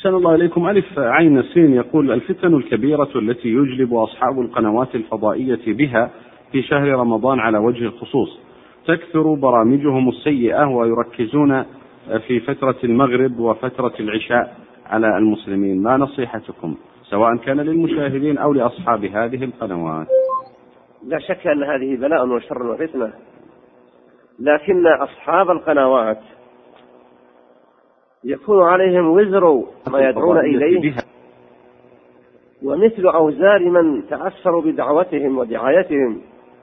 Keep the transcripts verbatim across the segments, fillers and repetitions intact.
أحسن الله إليكم. ألف عين سين يقول: الفتن الكبيرة التي يجلب أصحاب القنوات الفضائية بها في شهر رمضان على وجه الخصوص، تكثر برامجهم السيئة ويركزون في فترة المغرب وفترة العشاء على المسلمين، ما نصيحتكم سواء كان للمشاهدين أو لأصحاب هذه القنوات؟ لا شك أن هذه بلاء وشر وفتنة، لكن أصحاب القنوات يكون عليهم وزر ما يدعون إليه ومثل أوزار من تأثروا بدعوتهم ودعايتهم.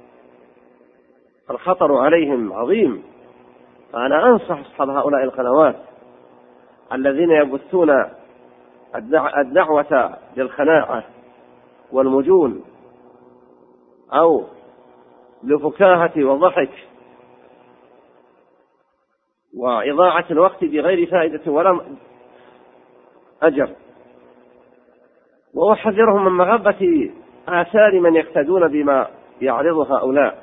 الخطر عليهم عظيم. فأنا أنصح أصحاب هؤلاء القنوات الذين يبثون الدعوة للخناعة والمجون أو لفكاهة وضحك وإضاعة الوقت بغير فائدة ولا أجر، وأحذرهم من مغبة آثار من يقتدون بما يعرض هؤلاء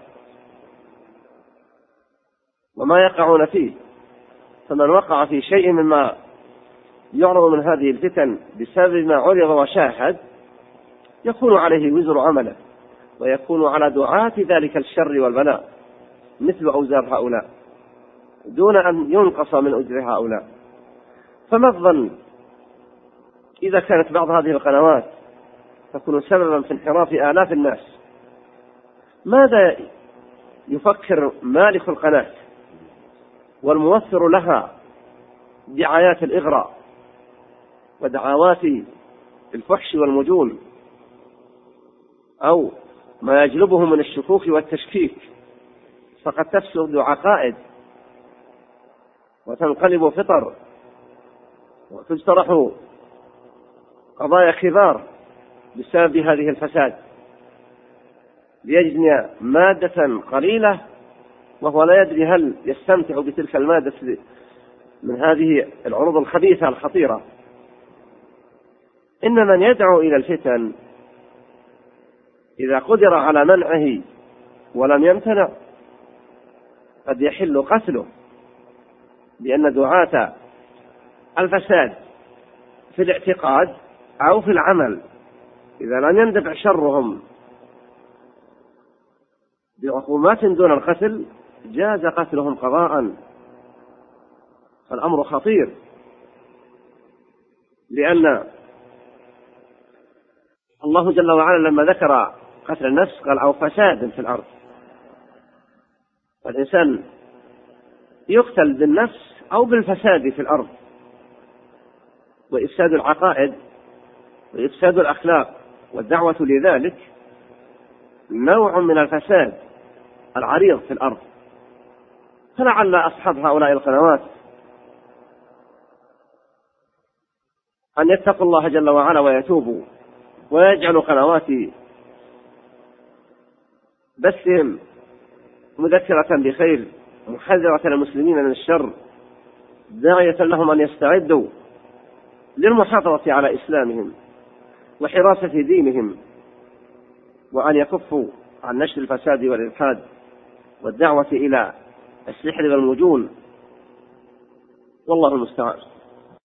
وما يقعون فيه. فمن وقع في شيء مما يعرض من هذه الفتن بسبب ما عرض وشاهد يكون عليه وزر عمله، ويكون على دعاة ذلك الشر والبلاء مثل أوزار هؤلاء دون أن ينقص من أجر هؤلاء. فما الظن إذا كانت بعض هذه القنوات تكون سببا في انحراف آلاف الناس؟ ماذا يفكر مالك القناة والموفر لها دعايات الإغراء ودعوات الفحش والمجون أو ما يجلبه من الشكوك والتشكيك؟ فقد تفسد عقائد وتنقلب فطر وتجترح قضايا كبار بسبب هذه الفساد، ليجني مادة قليلة وهو لا يدري هل يستمتع بتلك المادة من هذه العروض الخبيثة الخطيرة. إن من يدعو إلى الفتن إذا قدر على منعه ولم يمتنع قد يحل قتله، لأن دعاة الفساد في الاعتقاد أو في العمل إذا لم يندفع شرهم بعقوبات دون القتل جاز قتلهم قضاء. فالأمر خطير، لأن الله جل وعلا لما ذكر قتل النفس قال أو فساد في الأرض. فالإنسان يقتل بالنفس أو بالفساد في الأرض، وإفساد العقائد وإفساد الأخلاق والدعوة لذلك نوع من الفساد العريض في الأرض. فلعل أصحاب هؤلاء القنوات أن يتقوا الله جل وعلا ويتوبوا ويجعلوا قنوات بثهم مذكرة بخير محذرة المسلمين من الشر، داعية لهم أن يستعدوا للمحافظة على إسلامهم وحراسة دينهم، وأن يكفوا عن نشر الفساد والإلحاد والدعوة إلى السحر والمجون. والله المستعان.